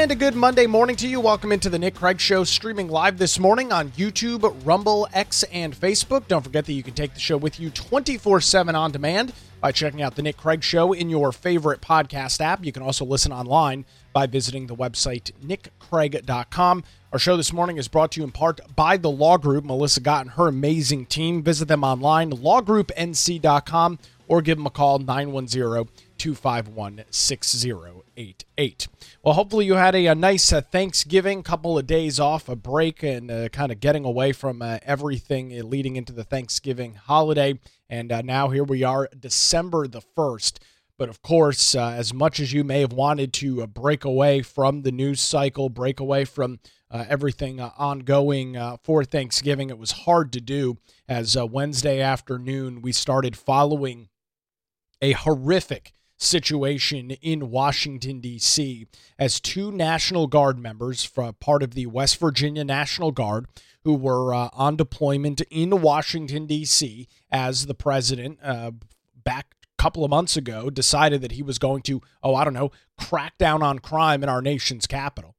And a good Monday morning to you. Welcome into the Nick Craig Show, streaming live this morning on YouTube, Rumble, X, and Facebook. Don't forget that you can take the show with you 24/7 on demand by checking out the Nick Craig Show in your favorite podcast app. You can also listen online by visiting the website nickcraig.com. Our show this morning is brought to you in part by The Law Group. Melissa Gott and her amazing team. Visit them online, lawgroupnc.com, or give them a call, 910-251-6088. Well, hopefully you had a nice Thanksgiving, couple of days off, a break, and kind of getting away from everything leading into the Thanksgiving holiday. And now here we are, December the 1st. But of course, as much as you may have wanted to break away from the news cycle, break away from everything ongoing for Thanksgiving, it was hard to do, as Wednesday afternoon we started following a horrific situation in Washington, D.C., as two National Guard members from part of the West Virginia National Guard who were on deployment in Washington, D.C., as the president back a couple of months ago decided that he was going to, crack down on crime in our nation's capital.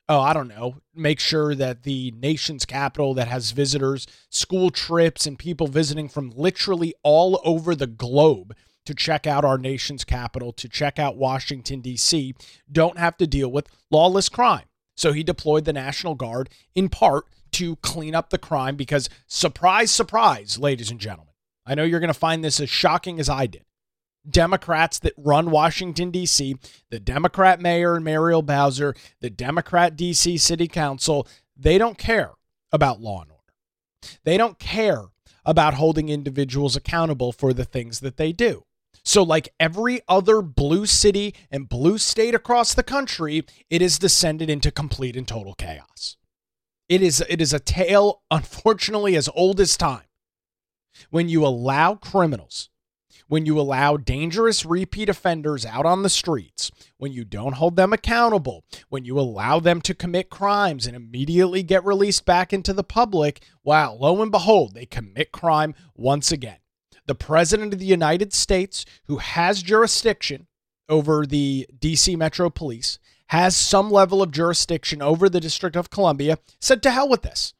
Make sure that the nation's capital that has visitors, school trips, and people visiting from literally all over the globe to check out our nation's capital, to check out Washington, D.C., don't have to deal with lawless crime. So he deployed the National Guard in part to clean up the crime because, surprise, surprise, ladies and gentlemen, I know you're going to find this as shocking as I did. Democrats that run Washington, D.C., the Democrat mayor, Muriel Bowser, the Democrat D.C. City Council, they don't care about law and order. They don't care about holding individuals accountable for the things that they do. So like every other blue city and blue state across the country, it has descended into complete and total chaos. It is a tale, unfortunately, as old as time. When you allow criminals, when you allow dangerous repeat offenders out on the streets, when you don't hold them accountable, when you allow them to commit crimes and immediately get released back into the public, wow, lo and behold, they commit crime once again. The President of the United States, who has jurisdiction over the D.C. Metro Police, has some level of jurisdiction over the District of Columbia, said to hell with this.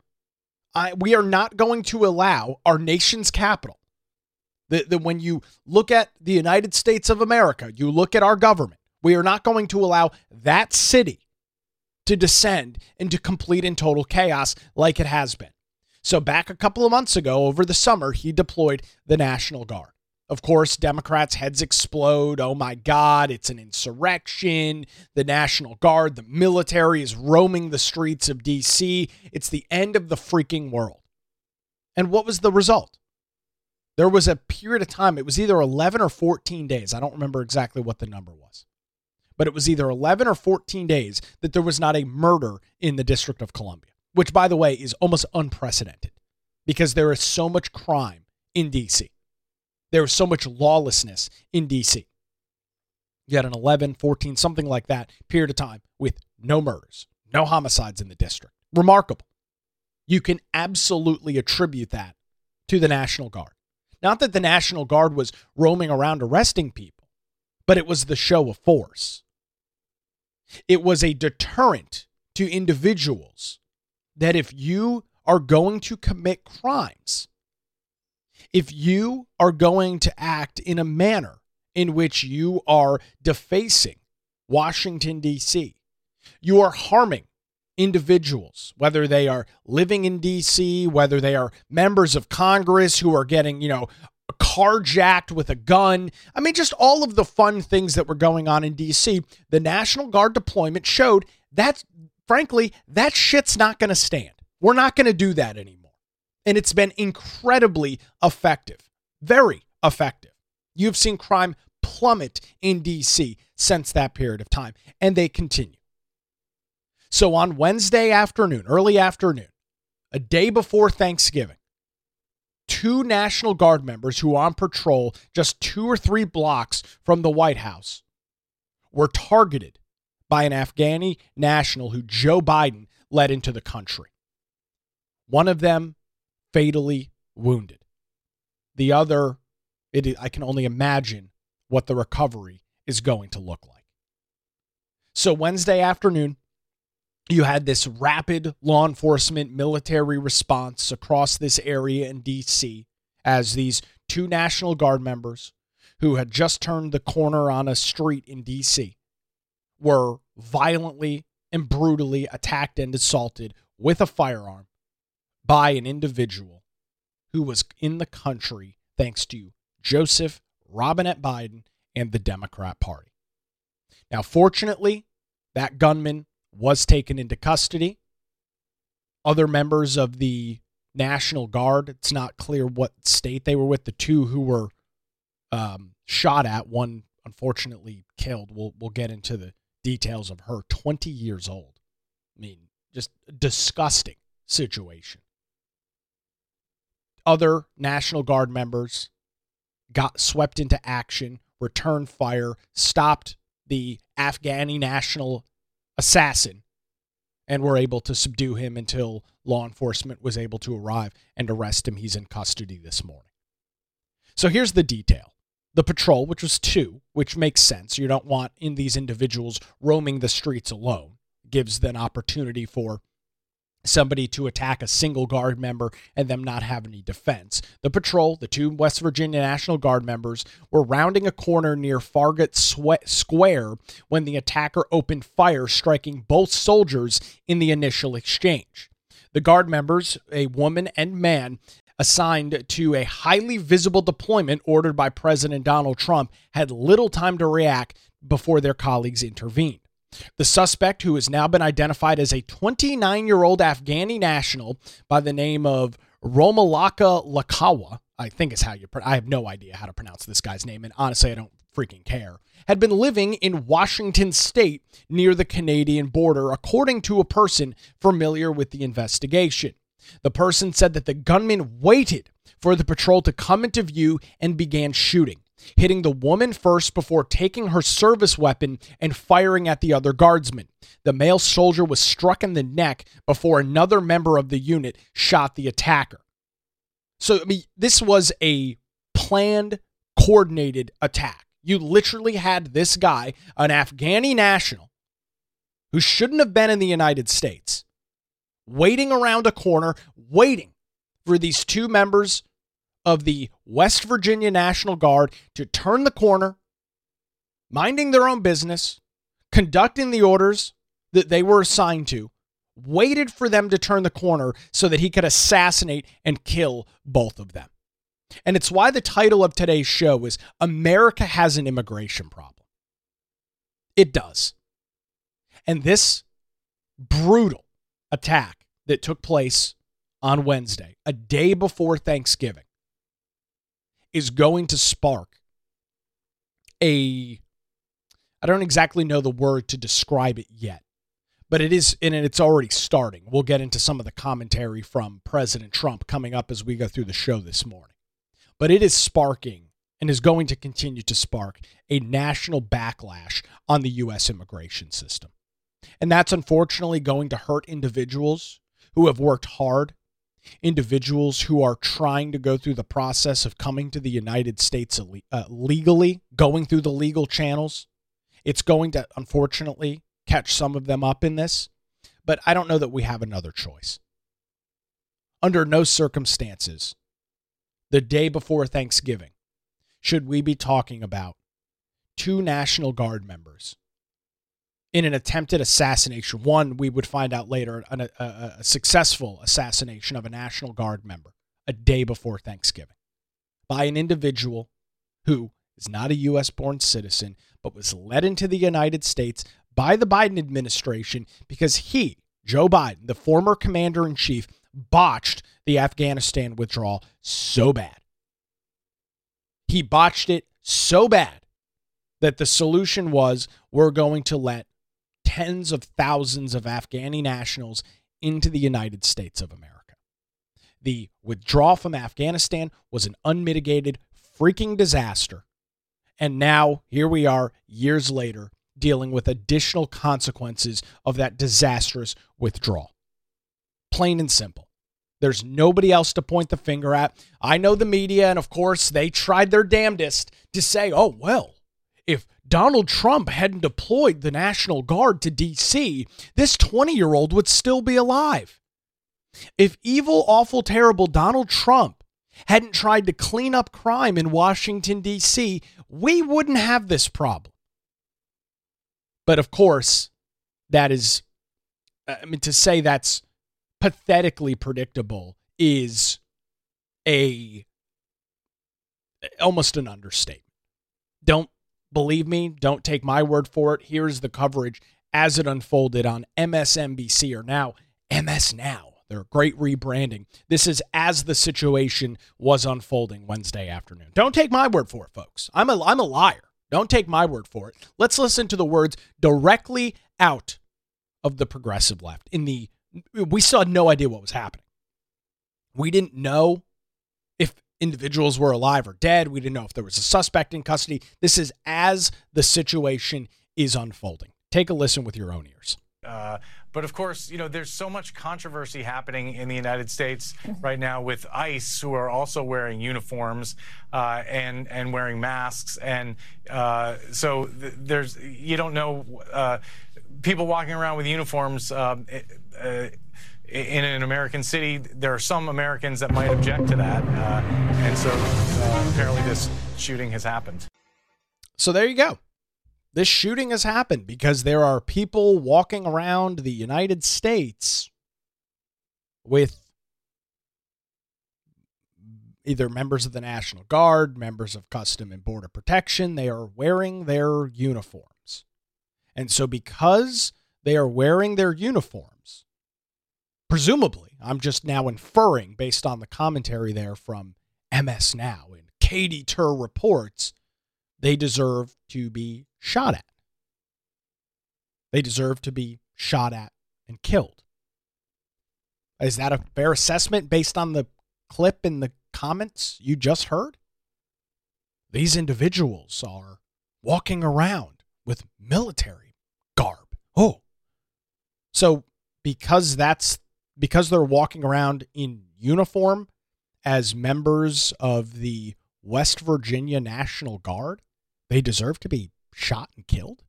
We are not going to allow our nation's capital. When you look at the United States of America, you look at our government, we are not going to allow that city to descend into complete and total chaos like it has been. So back a couple of months ago, over the summer, he deployed the National Guard. Of course, Democrats' heads explode. Oh my God, it's an insurrection. The National Guard, the military is roaming the streets of D.C. It's the end of the freaking world. And what was the result? There was a period of time, it was either 11 or 14 days. I don't remember exactly what the number was. But it was either 11 or 14 days that there was not a murder in the District of Columbia, which, by the way, is almost unprecedented because there is so much crime in D.C. There is so much lawlessness in D.C. You had an 11, 14, something like that period of time with no murders, no homicides in the district. Remarkable. You can absolutely attribute that to the National Guard. Not that the National Guard was roaming around arresting people, but it was the show of force. It was a deterrent to individuals that if you are going to commit crimes, if you are going to act in a manner in which you are defacing Washington, D.C., you are harming individuals, whether they are living in D.C., whether they are members of Congress who are getting, carjacked with a gun. I mean, just all of the fun things that were going on in D.C. The National Guard deployment showed that, frankly, that shit's not going to stand. We're not going to do that anymore. And it's been incredibly effective, very effective. You've seen crime plummet in D.C. since that period of time, and they continue. So on Wednesday afternoon, early afternoon, a day before Thanksgiving, two National Guard members who were on patrol just 2 or 3 blocks from the White House were targeted by an Afghani national who Joe Biden led into the country. One of them fatally wounded. The other, I can only imagine what the recovery is going to look like. So Wednesday afternoon, you had this rapid law enforcement military response across this area in D.C. as these two National Guard members who had just turned the corner on a street in D.C. were violently and brutally attacked and assaulted with a firearm by an individual who was in the country thanks to Joseph Robinette Biden and the Democrat Party. Now, fortunately, that gunman was taken into custody. Other members of the National Guard, it's not clear what state they were with. The two who were shot at, one unfortunately killed. We'll get into the details of her. 20 years old. I mean, just a disgusting situation. Other National Guard members got swept into action, returned fire, stopped the Afghani national assassin, and were able to subdue him until law enforcement was able to arrive and arrest him. He's in custody this morning. So here's the detail. The patrol, which was two, which makes sense. You don't want in these individuals roaming the streets alone. Gives an opportunity for somebody to attack a single Guard member and them not have any defense. The patrol, the two West Virginia National Guard members, were rounding a corner near Farragut Square when the attacker opened fire, striking both soldiers in the initial exchange. The Guard members, a woman and man, assigned to a highly visible deployment ordered by President Donald Trump, had little time to react before their colleagues intervened. The suspect, who has now been identified as a 29-year-old Afghani national by the name of Romalaka Lakawa, I think is how I have no idea how to pronounce this guy's name, and honestly, I don't freaking care, had been living in Washington state near the Canadian border, according to a person familiar with the investigation. The person said that the gunman waited for the patrol to come into view and began shooting, hitting the woman first before taking her service weapon and firing at the other guardsman. The male soldier was struck in the neck before another member of the unit shot the attacker. So, I mean, this was a planned, coordinated attack. You literally had this guy, an Afghani national, who shouldn't have been in the United States, waiting around a corner, waiting for these two members of the West Virginia National Guard to turn the corner, minding their own business, conducting the orders that they were assigned to, waited for them to turn the corner so that he could assassinate and kill both of them. And it's why the title of today's show is America Has an Immigration Problem. It does. And this brutal attack that took place on Wednesday, a day before Thanksgiving, is going to spark I don't exactly know the word to describe it yet, but it is, and it's already starting. We'll get into some of the commentary from President Trump coming up as we go through the show this morning. But it is sparking and is going to continue to spark a national backlash on the U.S. immigration system. And that's unfortunately going to hurt individuals who have worked hard, individuals who are trying to go through the process of coming to the United States legally, going through the legal channels. It's going to, unfortunately, catch some of them up in this, but I don't know that we have another choice. Under no circumstances, the day before Thanksgiving, should we be talking about two National Guard members in an attempted assassination. One, we would find out later, a successful assassination of a National Guard member a day before Thanksgiving by an individual who is not a U.S.-born citizen, but was led into the United States by the Biden administration because he, Joe Biden, the former commander-in-chief, botched the Afghanistan withdrawal so bad. He botched it so bad that the solution was we're going to let tens of thousands of Afghani nationals into the United States of America. The withdrawal from Afghanistan was an unmitigated freaking disaster. And now, here we are, years later, dealing with additional consequences of that disastrous withdrawal. Plain and simple. There's nobody else to point the finger at. I know the media, and of course, they tried their damnedest to say, oh, well, if Donald Trump hadn't deployed the National Guard to D.C., this 20-year-old would still be alive. If evil, awful, terrible Donald Trump hadn't tried to clean up crime in Washington, D.C., we wouldn't have this problem. But of course, that is, to say that's pathetically predictable is almost an understatement. Don't believe me. Don't take my word for it. Here's the coverage as it unfolded on MSNBC, or now MS Now. They're great rebranding. This is as the situation was unfolding Wednesday afternoon. Don't take my word for it, folks. I'm a liar. Don't take my word for it. Let's listen to the words directly out of the progressive left. We still had no idea what was happening. We didn't know if individuals were alive or dead. We didn't know if there was a suspect in custody. This is as the situation is unfolding. Take a listen with your own ears. But of course, there's so much controversy happening in the United States right now with ICE, who are also wearing uniforms and wearing masks. And so you don't know people walking around with uniforms in an American city. There are some Americans that might object to that. And so apparently this shooting has happened. So there you go. This shooting has happened because there are people walking around the United States with either members of the National Guard, members of Customs and Border Protection. They are wearing their uniforms. And so because they are wearing their uniforms, presumably, I'm just now inferring based on the commentary there from MS Now and Katie Tur reports, they deserve to be shot at. They deserve to be shot at and killed. Is that a fair assessment based on the clip in the comments you just heard? These individuals are walking around with military garb. Oh. So because they're walking around in uniform as members of the West Virginia National Guard, they deserve to be shot and killed?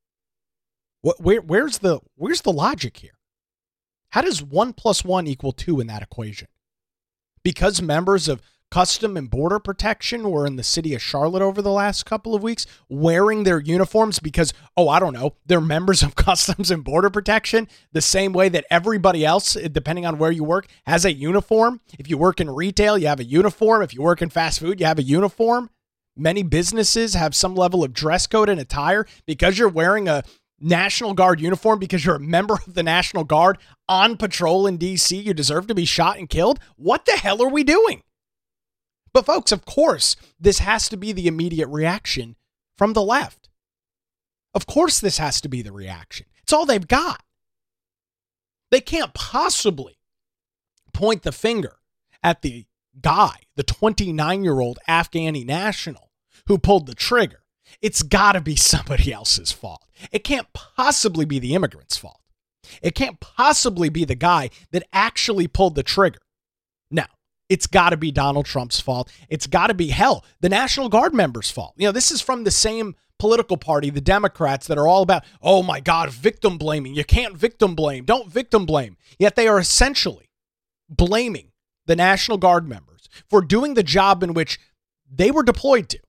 Where's the logic here? How does 1 + 1 = 2 in that equation? Because members of Customs and Border Protection were in the city of Charlotte over the last couple of weeks wearing their uniforms because, they're members of Customs and Border Protection the same way that everybody else, depending on where you work, has a uniform. If you work in retail, you have a uniform. If you work in fast food, you have a uniform. Many businesses have some level of dress code and attire. Because you're wearing a National Guard uniform, because you're a member of the National Guard on patrol in D.C., you deserve to be shot and killed? What the hell are we doing? But folks, of course, this has to be the immediate reaction from the left. Of course this has to be the reaction. It's all they've got. They can't possibly point the finger at the guy, the 29-year-old Afghani national who pulled the trigger. It's got to be somebody else's fault. It can't possibly be the immigrant's fault. It can't possibly be the guy that actually pulled the trigger. No, it's got to be Donald Trump's fault. It's got to be, the National Guard members' fault. This is from the same political party, the Democrats, that are all about, oh my God, victim blaming. You can't victim blame. Don't victim blame. Yet they are essentially blaming the National Guard members for doing the job in which they were deployed to.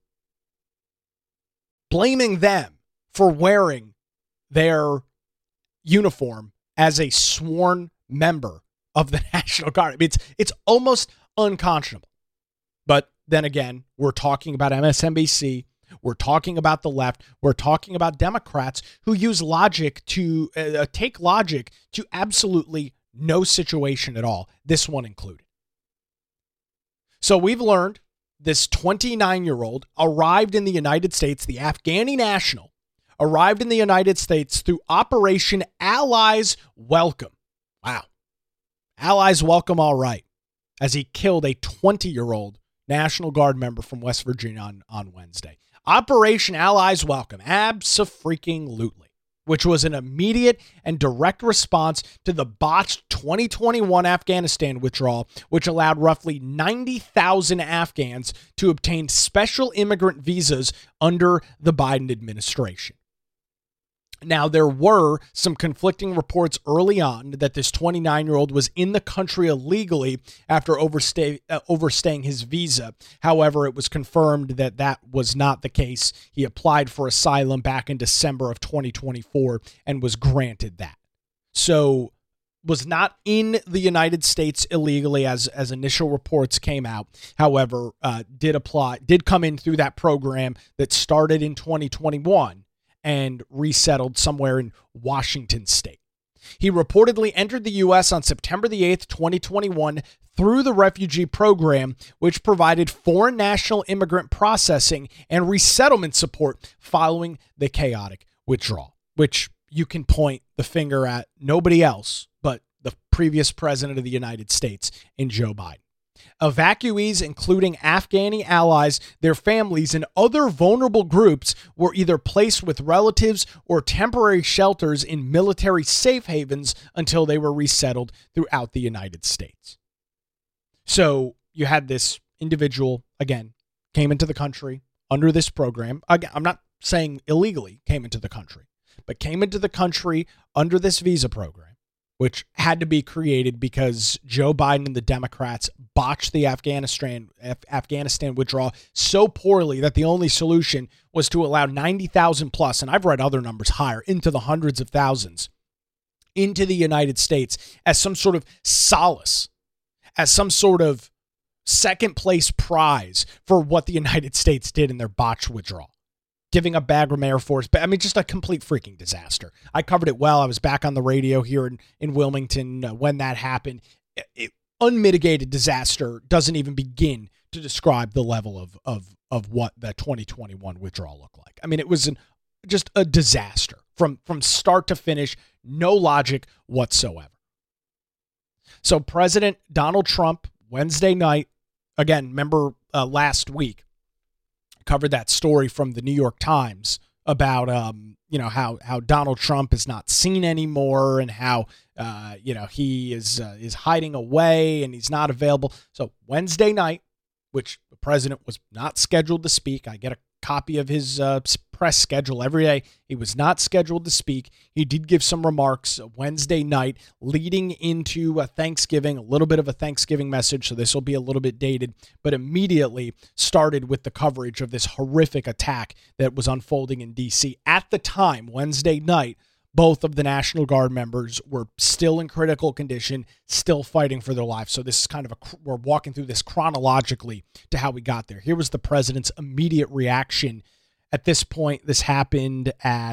Blaming them for wearing their uniform as a sworn member of the National Guard. I mean, it's almost unconscionable. But then again, we're talking about MSNBC. We're talking about the left. We're talking about Democrats who use logic to take logic to absolutely no situation at all, this one included. So we've learned this 29-year-old arrived in the United States, the Afghani national, arrived in the United States through Operation Allies Welcome. Wow. Allies Welcome, all right, as he killed a 20-year-old National Guard member from West Virginia on Wednesday. Operation Allies Welcome, abso-freaking-lutely. which was an immediate and direct response to the botched 2021 Afghanistan withdrawal, which allowed roughly 90,000 Afghans to obtain special immigrant visas under the Biden administration. Now, there were some conflicting reports early on that this 29-year-old was in the country illegally after overstaying his visa. However, it was confirmed that that was not the case. He applied for asylum back in December of 2024 and was granted that. So, was not in the United States illegally as initial reports came out. However, did come in through that program that started in 2021. And resettled somewhere in Washington state. He reportedly entered the U.S. on September the 8th, 2021 through the refugee program, which provided foreign national immigrant processing and resettlement support following the chaotic withdrawal, which you can point the finger at nobody else but the previous president of the United States in Joe Biden. Evacuees, including Afghani allies, their families, and other vulnerable groups were either placed with relatives or temporary shelters in military safe havens until they were resettled throughout the United States. So you had this individual, again, came into the country under this program. Again, I'm not saying illegally came into the country, but came into the country under this visa program, which had to be created because Joe Biden and the Democrats botched the Afghanistan withdrawal so poorly that the only solution was to allow 90,000 plus, and I've read other numbers higher, into the hundreds of thousands, into the United States as some sort of solace, as some sort of second place prize for what the United States did in their botched withdrawal. Giving up Bagram Air Force. I mean, just a complete freaking disaster. I covered it well. I was back on the radio here in Wilmington when that happened. Unmitigated disaster doesn't even begin to describe the level of what the 2021 withdrawal looked like. I mean, it was just a disaster from start to finish. No logic whatsoever. So President Donald Trump, Wednesday night, again, remember last week, covered that story from the New York Times about how Donald Trump is not seen anymore and how he is hiding away and he's not available. So Wednesday night, which the president was not scheduled to speak, I get a copy of his press schedule every day. He was not scheduled to speak. He did give some remarks Wednesday night leading into Thanksgiving, a little bit of a Thanksgiving message, so this will be a little bit dated, but immediately started with the coverage of this horrific attack that was unfolding in D.C. At the time, Wednesday night, both of the National Guard members were still in critical condition, still fighting for their lives. So this is kind of we're walking through this chronologically to how we got there. Here was the president's immediate reaction. At this point, this happened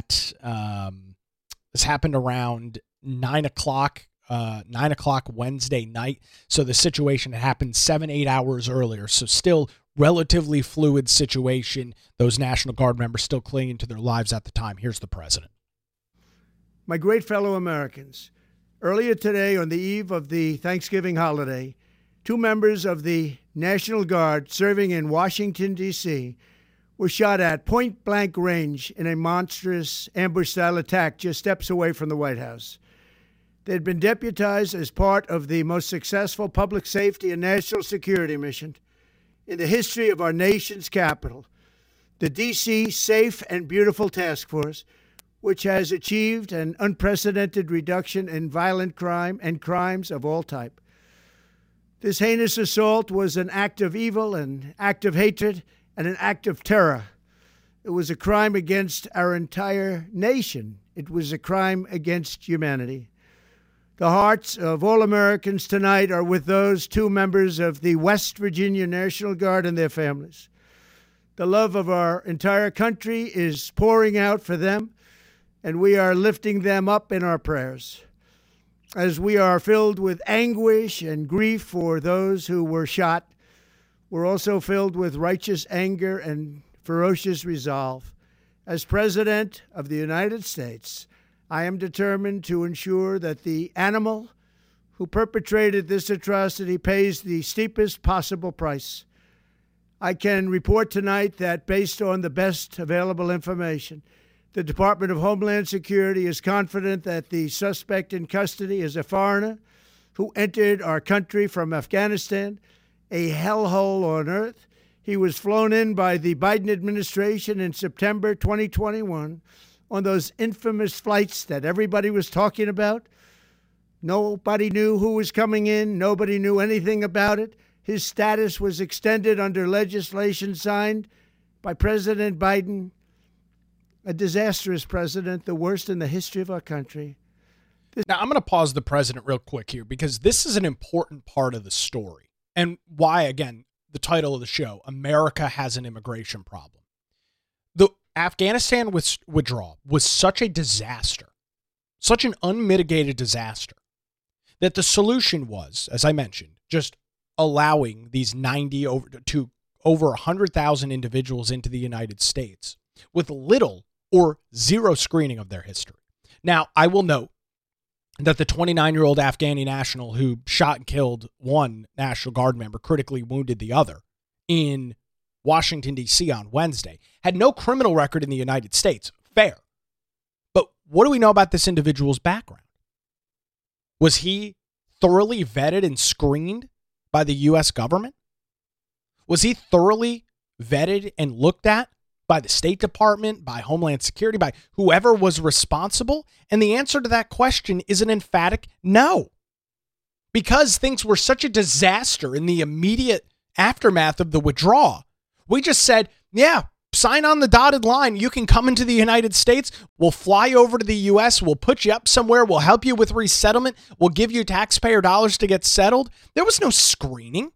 around 9 o'clock Wednesday night. So the situation had happened 7-8 hours earlier. So still relatively fluid situation. Those National Guard members still clinging to their lives at the time. Here's the president. My great fellow Americans, earlier today on the eve of the Thanksgiving holiday, 2 members of the National Guard serving in Washington, D.C., were shot at point-blank range in a monstrous ambush-style attack just steps away from the White House. They had been deputized as part of the most successful public safety and national security mission in the history of our nation's capital, the D.C. Safe and Beautiful Task Force, which has achieved an unprecedented reduction in violent crime and crimes of all type. This heinous assault was an act of evil, an act of hatred, and an act of terror. It was a crime against our entire nation. It was a crime against humanity. The hearts of all Americans tonight are with those 2 members of the West Virginia National Guard and their families. The love of our entire country is pouring out for them, and we are lifting them up in our prayers. As we are filled with anguish and grief for those who were shot, we're also filled with righteous anger and ferocious resolve. As President of the United States, I am determined to ensure that the animal who perpetrated this atrocity pays the steepest possible price. I can report tonight that based on the best available information, The Department of Homeland Security is confident that the suspect in custody is a foreigner who entered our country from Afghanistan, a hellhole on earth. He was flown in by the Biden administration in September 2021 on those infamous flights that everybody was talking about. Nobody knew who was coming in. Nobody knew anything about it. His status was extended under legislation signed by President Biden, a disastrous president, the worst in the history of our country. Now, I'm going to pause the president real quick here because this is an important part of the story and why, again, the title of the show, America Has an Immigration Problem. The Afghanistan withdrawal was such a disaster, such an unmitigated disaster, that the solution was, as I mentioned, just allowing these 90 to over 100,000 individuals into the United States with little or zero screening of their history. Now, I will note that the 29-year-old Afghani national who shot and killed one National Guard member, critically wounded the other in Washington, D.C. on Wednesday, had no criminal record in the United States. Fair. But what do we know about this individual's background? Was he thoroughly vetted and screened by the U.S. government? Was he thoroughly vetted and looked at by the State Department, by Homeland Security, by whoever was responsible? And the answer to that question is an emphatic no. Because things were such a disaster in the immediate aftermath of the withdrawal, we just said, yeah, sign on the dotted line. You can come into the United States. We'll fly over to the U.S. We'll put you up somewhere. We'll help you with resettlement. We'll give you taxpayer dollars to get settled. There was no screening.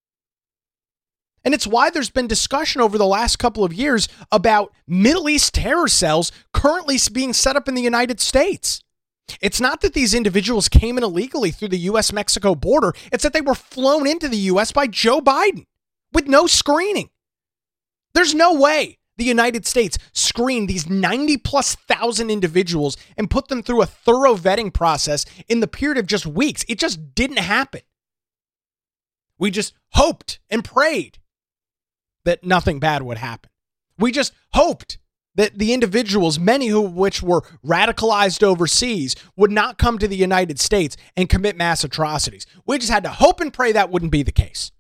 And it's why there's been discussion over the last couple of years about Middle East terror cells currently being set up in the United States. It's not that these individuals came in illegally through the U.S.-Mexico border. It's that they were flown into the U.S. by Joe Biden with no screening. There's no way the United States screened these 90-plus thousand individuals and put them through a thorough vetting process in the period of just weeks. It just didn't happen. We just hoped and prayed that nothing bad would happen. We just hoped that the individuals, many of which were radicalized overseas, would not come to the United States and commit mass atrocities. We just had to hope and pray that wouldn't be the case.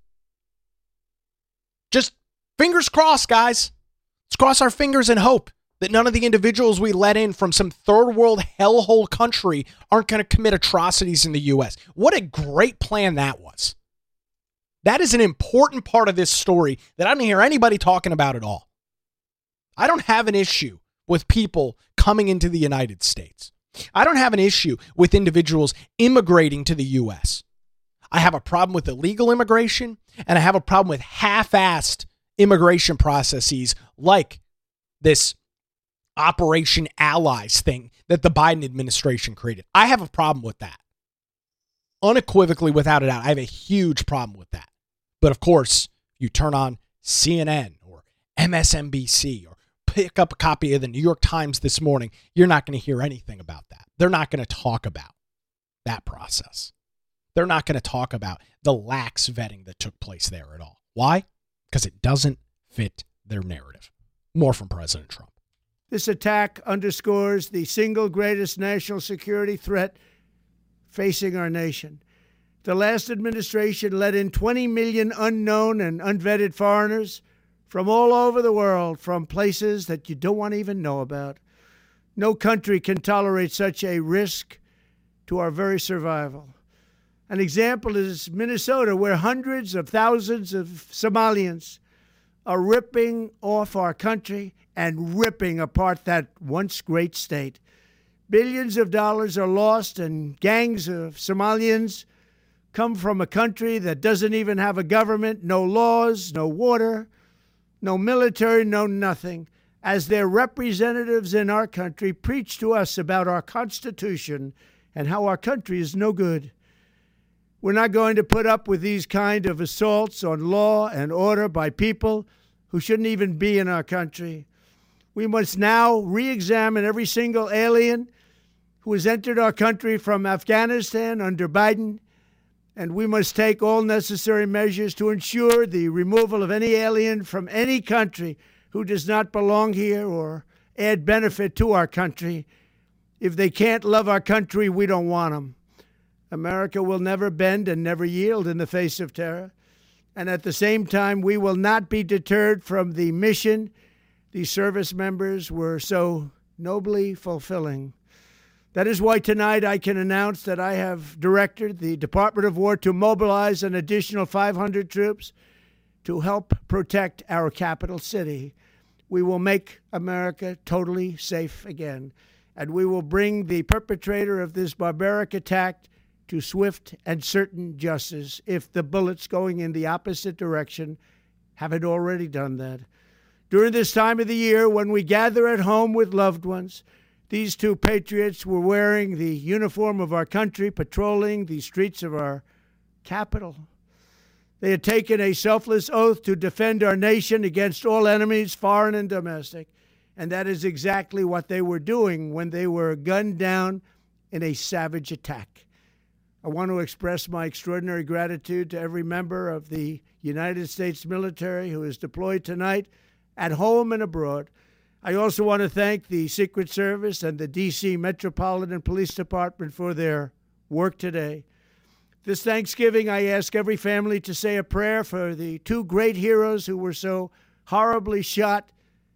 Just fingers crossed, guys. Let's cross our fingers and hope that none of the individuals we let in from some third world hellhole country aren't going to commit atrocities in the U.S. What a great plan that was. That is an important part of this story that I don't hear anybody talking about at all. I don't have an issue with people coming into the United States. I don't have an issue with individuals immigrating to the U.S. I have a problem with illegal immigration, and I have a problem with half-assed immigration processes like this Operation Allies thing that the Biden administration created. I have a problem with that. Unequivocally, without a doubt, I have a huge problem with that. But of course, you turn on CNN or MSNBC or pick up a copy of the New York Times this morning, you're not going to hear anything about that. They're not going to talk about that process. They're not going to talk about the lax vetting that took place there at all. Why? Because it doesn't fit their narrative. More from President Trump. This attack underscores the single greatest national security threat facing our nation. The last administration let in 20 million unknown and unvetted foreigners from all over the world, from places that you don't want to even know about. No country can tolerate such a risk to our very survival. An example is Minnesota, where hundreds of thousands of Somalians are ripping off our country and ripping apart that once great state. Billions of dollars are lost, and gangs of Somalians come from a country that doesn't even have a government, no laws, no water, no military, no nothing. As their representatives in our country preach to us about our Constitution and how our country is no good. We're not going to put up with these kind of assaults on law and order by people who shouldn't even be in our country. We must now re-examine every single alien who has entered our country from Afghanistan under Biden, and we must take all necessary measures to ensure the removal of any alien from any country who does not belong here or add benefit to our country. If they can't love our country, we don't want them. America will never bend and never yield in the face of terror. And at the same time, we will not be deterred from the mission these service members were so nobly fulfilling. That is why tonight I can announce that I have directed the Department of War to mobilize an additional 500 troops to help protect our capital city. We will make America totally safe again, and we will bring the perpetrator of this barbaric attack to swift and certain justice if the bullets going in the opposite direction haven't already done that. During this time of the year, when we gather at home with loved ones, these two patriots were wearing the uniform of our country, patrolling the streets of our capital. They had taken a selfless oath to defend our nation against all enemies, foreign and domestic, and that is exactly what they were doing when they were gunned down in a savage attack. I want to express my extraordinary gratitude to every member of the United States military who is deployed tonight, at home and abroad. I also want to thank the Secret Service and the D.C. Metropolitan Police Department for their work today. This Thanksgiving, I ask every family to say a prayer for the two great heroes who were so horribly shot,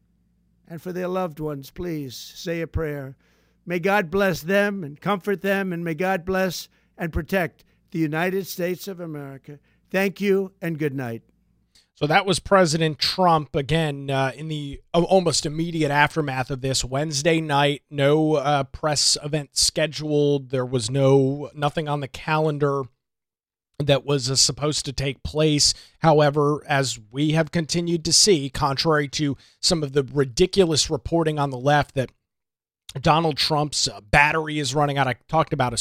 and for their loved ones. Please say a prayer. May God bless them and comfort them, and may God bless and protect the United States of America. Thank you and good night. So that was President Trump, again, in the almost immediate aftermath of this. Wednesday night, no press event scheduled. There was nothing on the calendar that was supposed to take place. However, as we have continued to see, contrary to some of the ridiculous reporting on the left that Donald Trump's battery is running out. I covered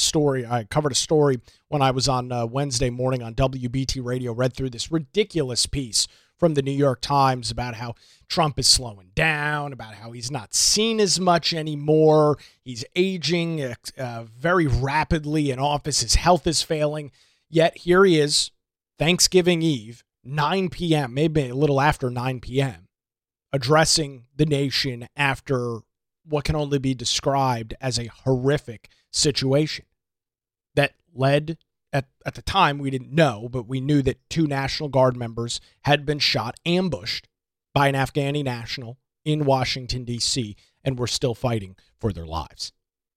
a story when I was on Wednesday morning on WBT Radio, read through this ridiculous piece from the New York Times about how Trump is slowing down, about how he's not seen as much anymore. He's aging very rapidly in office. His health is failing. Yet here he is, Thanksgiving Eve, 9 p.m., maybe a little after 9 p.m., addressing the nation after what can only be described as a horrific situation that led, at the time we didn't know, but we knew that two National Guard members had been shot, ambushed by an Afghani national in Washington, D.C., and were still fighting for their lives.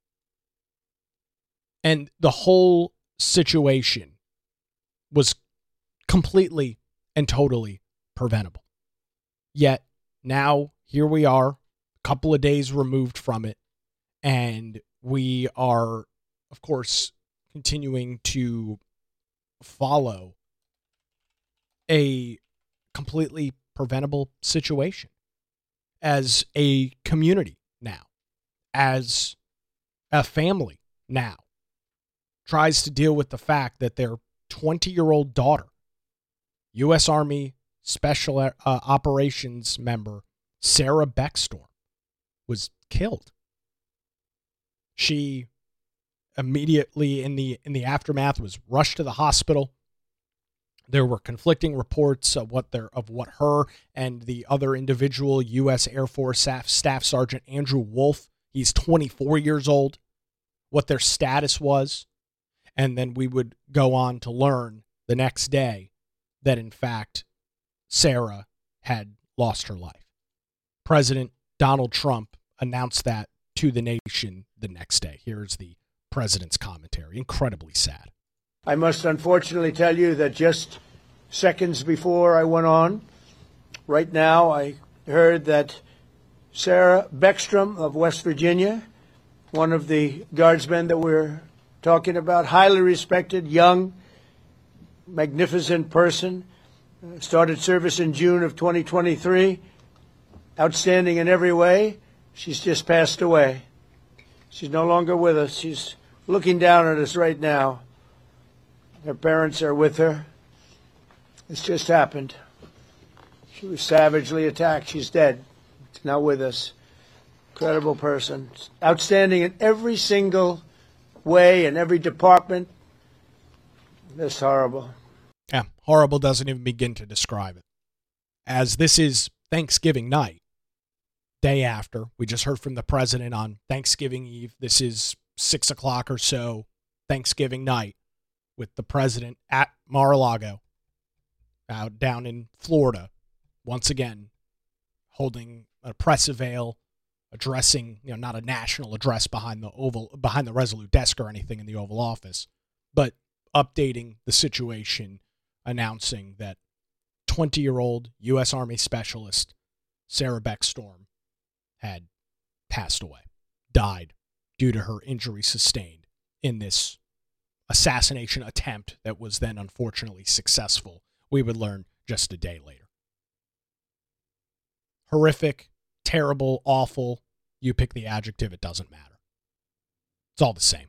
And the whole situation was completely and totally preventable. Yet now here we are, couple of days removed from it, and we are, of course, continuing to follow a completely preventable situation as a community now, as a family now, tries to deal with the fact that their 20-year-old daughter, U.S. Army Special Operations member Sarah Beckstorm, was killed. She immediately in the aftermath was rushed to the hospital. There were conflicting reports of what her and the other individual, U.S. Air Force Staff Sergeant Andrew Wolf, he's 24 years old, what their status was. And then we would go on to learn the next day that, in fact, Sarah had lost her life. President Donald Trump announced that to the nation the next day. Here's the president's commentary. Incredibly sad. I must unfortunately tell you that just seconds before I went on, right now I heard that Sarah Beckstrom of West Virginia, one of the guardsmen that we're talking about, highly respected, young, magnificent person, started service in June of 2023, outstanding in every way. She's just passed away. She's no longer with us. She's looking down at us right now. Her parents are with her. It's just happened. She was savagely attacked. She's dead. She's not with us. Incredible person. Outstanding in every single way, in every department. That's horrible. Yeah, horrible doesn't even begin to describe it. As this is Thanksgiving night, day after. We just heard from the president on Thanksgiving Eve. This is 6 o'clock or so Thanksgiving night with the president at Mar-a-Lago out down in Florida, once again holding a press avail, addressing, not a national address behind the Resolute desk or anything in the Oval Office, but updating the situation, announcing that 20-year-old U.S. Army specialist Sarah Beckstorm had passed away, died due to her injury sustained in this assassination attempt that was then unfortunately successful. We would learn just a day later. Horrific, terrible, awful. You pick the adjective, it doesn't matter. It's all the same.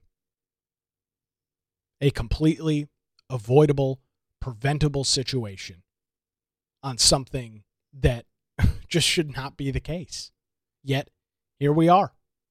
A completely avoidable, preventable situation on something that just should not be the case. Yet, here we are.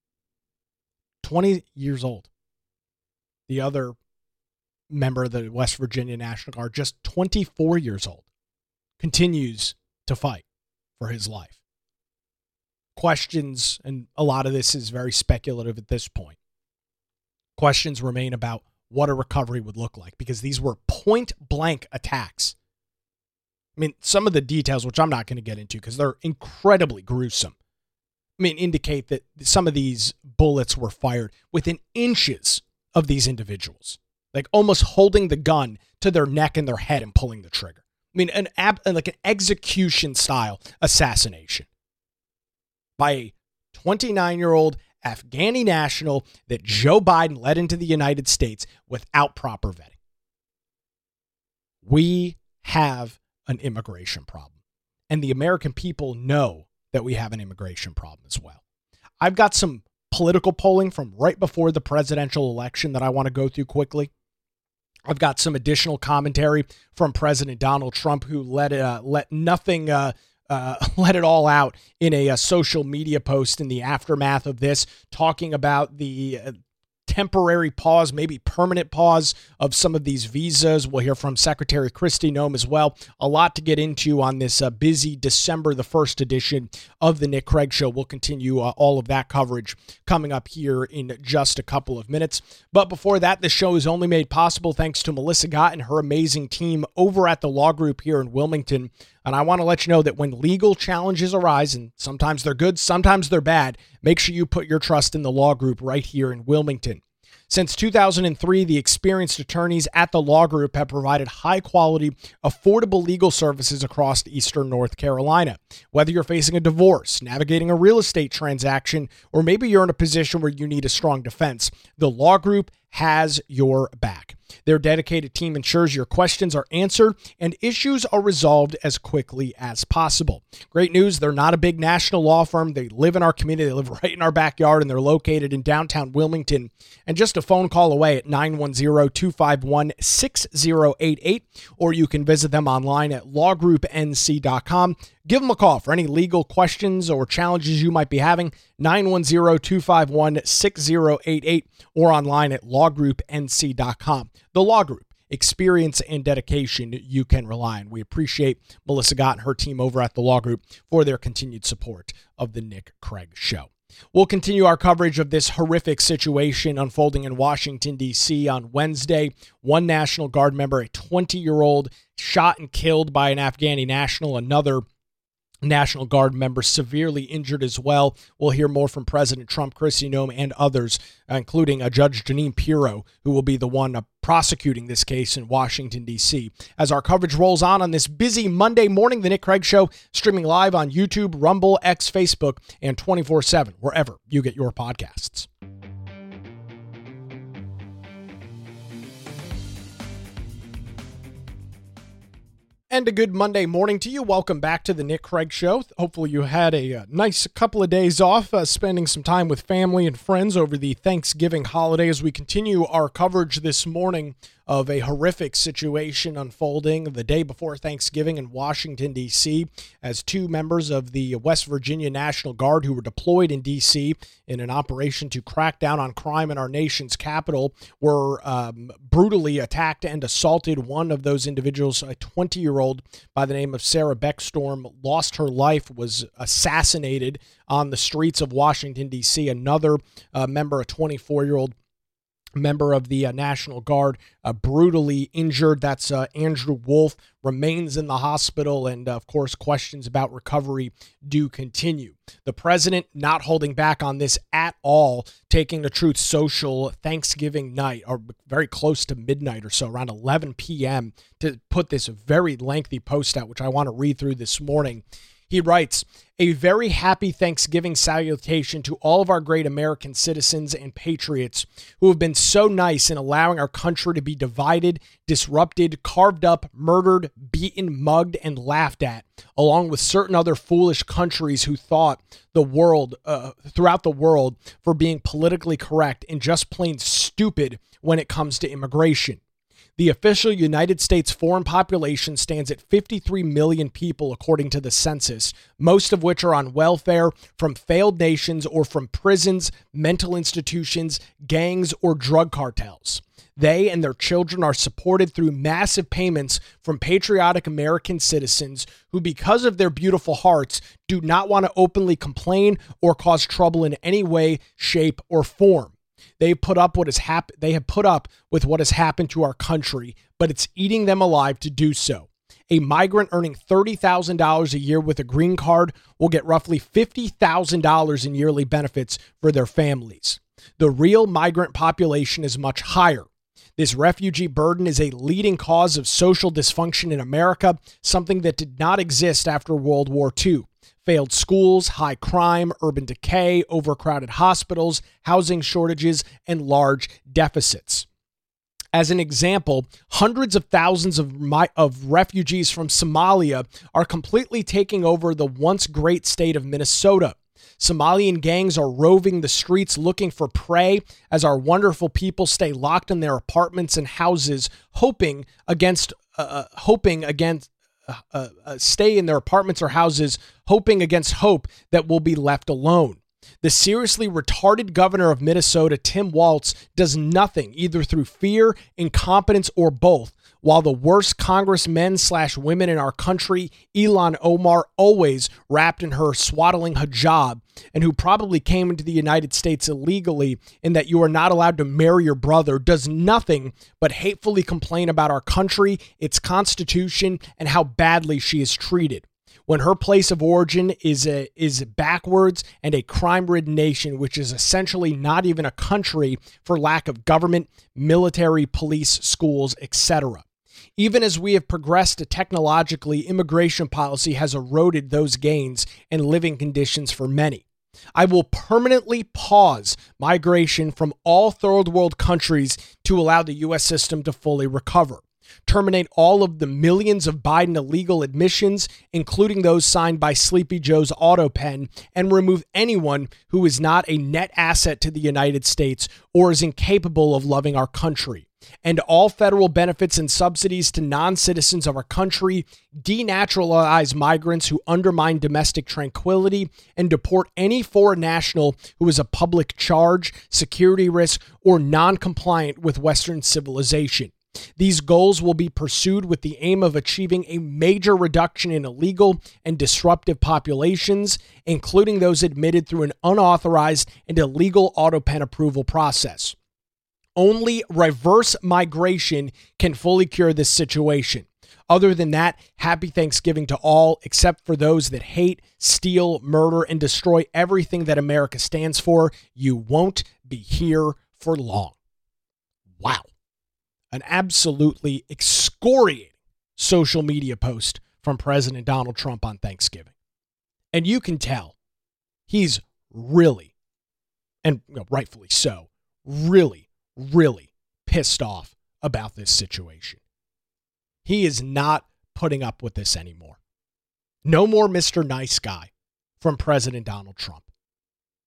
20 years old. The other member of the West Virginia National Guard, just 24 years old, continues to fight for his life. Questions, and a lot of this is very speculative at this point. Questions remain about what a recovery would look like, because these were point-blank attacks. I mean, some of the details, which I'm not going to get into because they're incredibly gruesome, indicate that some of these bullets were fired within inches of these individuals, like almost holding the gun to their neck and their head and pulling the trigger. An execution-style assassination by a 29-year-old Afghani national that Joe Biden led into the United States without proper vetting. We have an immigration problem, and the American people know that we have an immigration problem as well. I've got some political polling from right before the presidential election that I want to go through quickly. I've got some additional commentary from President Donald Trump, who let it all out in a social media post in the aftermath of this, talking about the temporary pause, maybe permanent pause of some of these visas. We'll hear from Secretary Kristi Noem as well. A lot to get into on this busy December the 1st edition of the Nick Craig Show. We'll continue all of that coverage coming up here in just a couple of minutes. But before that, the show is only made possible thanks to Melissa Gott and her amazing team over at the Law Group here in Wilmington. And I want to let you know that when legal challenges arise, and sometimes they're good, sometimes they're bad, make sure you put your trust in the Law Group right here in Wilmington. Since 2003, the experienced attorneys at the Law Group have provided high-quality, affordable legal services across Eastern North Carolina. Whether you're facing a divorce, navigating a real estate transaction, or maybe you're in a position where you need a strong defense, the Law Group has your back. Their dedicated team ensures your questions are answered and issues are resolved as quickly as possible. Great news, they're not a big national law firm. They live in our community. They live right in our backyard, and they're located in downtown Wilmington. And just a phone call away at 910-251-6088, or you can visit them online at lawgroupnc.com. Give them a call for any legal questions or challenges you might be having, 910-251-6088, or online at lawgroupnc.com. The Law Group, experience and dedication you can rely on. We appreciate Melissa Gott and her team over at the Law Group for their continued support of the Nick Craig Show. We'll continue our coverage of this horrific situation unfolding in Washington, D.C. on Wednesday. One National Guard member, a 20-year-old, shot and killed by an Afghani national. Another National Guard member severely injured as well. We'll hear more from President Trump, Kristi Noem, and others, including Judge Jeanine Pirro, who will be the one prosecuting this case in Washington, D.C. As our coverage rolls on this busy Monday morning, The Nick Craig Show, streaming live on YouTube, Rumble, X, Facebook, and 24/7, wherever you get your podcasts. And a good Monday morning to you. Welcome back to the Nick Craig Show. Hopefully you had a nice couple of days off, spending some time with family and friends over the Thanksgiving holiday as we continue our coverage this morning of a horrific situation unfolding the day before Thanksgiving in Washington, D.C., as two members of the West Virginia National Guard who were deployed in D.C. in an operation to crack down on crime in our nation's capital were brutally attacked and assaulted. One of those individuals, a 20-year-old by the name of Sarah Beckstorm, lost her life, was assassinated on the streets of Washington, D.C. Another member, a 24-year-old member of the National Guard, brutally injured. That's Andrew Wolf, remains in the hospital, and of course, questions about recovery do continue. The president not holding back on this at all, taking to Truth Social Thanksgiving night, or very close to midnight or so, around 11 p.m., to put this very lengthy post out, which I want to read through this morning. He writes, "A very happy Thanksgiving salutation to all of our great American citizens and patriots who have been so nice in allowing our country to be divided, disrupted, carved up, murdered, beaten, mugged, and laughed at, along with certain other foolish countries who thought the world, throughout the world, for being politically correct and just plain stupid when it comes to immigration. The official United States foreign population stands at 53 million people, according to the census, most of which are on welfare from failed nations or from prisons, mental institutions, gangs, or drug cartels. They and their children are supported through massive payments from patriotic American citizens who, because of their beautiful hearts, do not want to openly complain or cause trouble in any way, shape, or form. They have put up with what has happened to our country, but it's eating them alive to do so. A migrant earning $30,000 a year with a green card will get roughly $50,000 in yearly benefits for their families. The real migrant population is much higher. This refugee burden is a leading cause of social dysfunction in America, something that did not exist after World War II. Failed schools, high crime, urban decay, overcrowded hospitals, housing shortages, and large deficits. As an example, hundreds of thousands of refugees from Somalia are completely taking over the once great state of Minnesota. Somalian gangs are roving the streets looking for prey as our wonderful people stay locked in their apartments and houses, stay in their apartments or houses, hoping against hope that we'll be left alone. The seriously retarded governor of Minnesota, Tim Walz, does nothing, either through fear, incompetence, or both, while the worst congressmen/women in our country, Ilhan Omar, always wrapped in her swaddling hijab, and who probably came into the United States illegally in that you are not allowed to marry your brother, does nothing but hatefully complain about our country, its constitution, and how badly she is treated, when her place of origin is backwards and a crime-ridden nation, which is essentially not even a country for lack of government, military, police, schools, etc. Even as we have progressed technologically, immigration policy has eroded those gains and living conditions for many. I will permanently pause migration from all third world countries to allow the U.S. system to fully recover. Terminate all of the millions of Biden illegal admissions, including those signed by Sleepy Joe's auto pen, and remove anyone who is not a net asset to the United States or is incapable of loving our country. And all federal benefits and subsidies to non-citizens of our country, denaturalize migrants who undermine domestic tranquility, and deport any foreign national who is a public charge, security risk, or non-compliant with Western civilization. These goals will be pursued with the aim of achieving a major reduction in illegal and disruptive populations, including those admitted through an unauthorized and illegal auto pen approval process. Only reverse migration can fully cure this situation. Other than that, happy Thanksgiving to all, except for those that hate, steal, murder, and destroy everything that America stands for. You won't be here for long. Wow. An absolutely excoriating social media post from President Donald Trump on Thanksgiving. And you can tell he's really, and rightfully so, really pissed off about this situation. He is not putting up with this anymore. No more Mr. Nice Guy from President Donald Trump.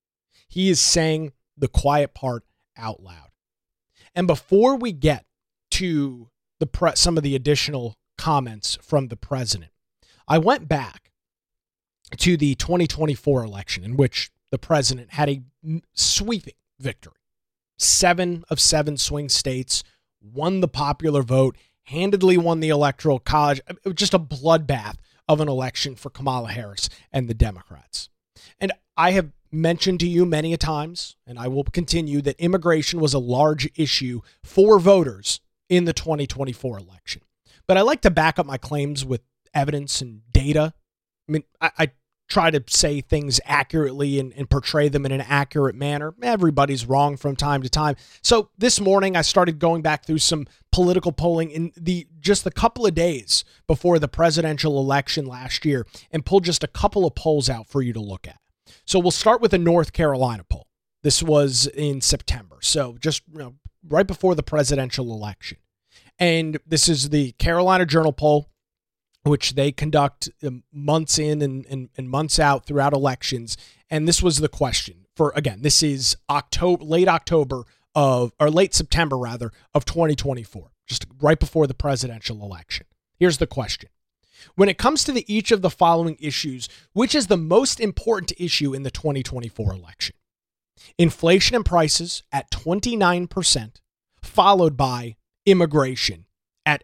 He is saying the quiet part out loud. And before we get to some of the additional comments from the president, I went back to the 2024 election in which the president had a sweeping victory. 7 of 7 swing states, won the popular vote, handedly won the Electoral College. It was just a bloodbath of an election for Kamala Harris and the Democrats. And I have mentioned to you many a times, and I will continue, that immigration was a large issue for voters in the 2024 election. But I like to back up my claims with evidence and data. I mean, I try to say things accurately and portray them in an accurate manner. Everybody's wrong from time to time. So this morning, I started going back through some political polling in just a couple of days before the presidential election last year and pulled just a couple of polls out for you to look at. So we'll start with the North Carolina poll. This was in September, so just right before the presidential election. And this is the Carolina Journal poll, which they conduct months in and months out throughout elections. And this was the question for, again, this is late September of 2024, just right before the presidential election. Here's the question. When it comes to each of the following issues, which is the most important issue in the 2024 election? Inflation and prices at 29%, followed by immigration at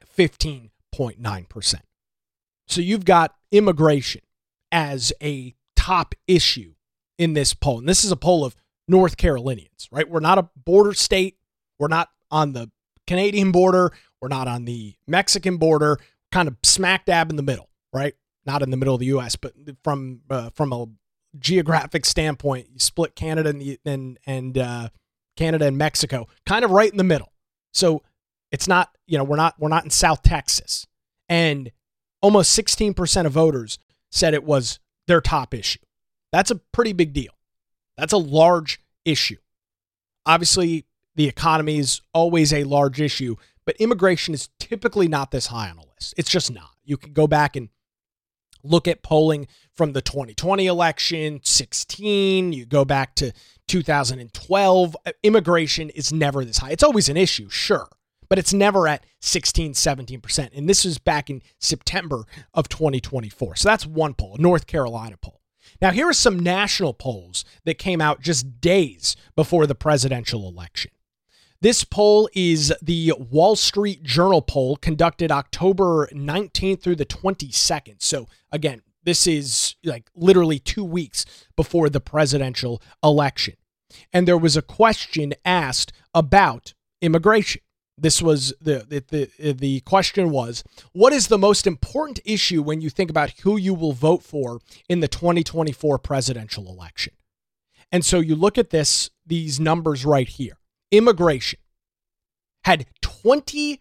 15.9%. So you've got immigration as a top issue in this poll. And this is a poll of North Carolinians, right? We're not a border state. We're not on the Canadian border. We're not on the Mexican border. Kind of smack dab in the middle, right? Not in the middle of the U.S., but from a geographic standpoint, you split Canada and Canada and Mexico, kind of right in the middle. So it's not, we're not in South Texas. And almost 16% of voters said it was their top issue. That's a pretty big deal. That's a large issue. Obviously, the economy is always a large issue, but immigration is typically not this high on the list. It's just not. You can go back and look at polling from the 2020 election, 16, you go back to 2012. Immigration is never this high. It's always an issue, sure, but it's never at 16, 17%. And this is back in September of 2024. So that's one poll, a North Carolina poll. Now, here are some national polls that came out just days before the presidential election. This poll is the Wall Street Journal poll conducted October 19th through the 22nd. So again, this is like literally 2 weeks before the presidential election. And there was a question asked about immigration. This was the question was, what is the most important issue when you think about who you will vote for in the 2024 presidential election? And so you look at these numbers right here. Immigration had 23%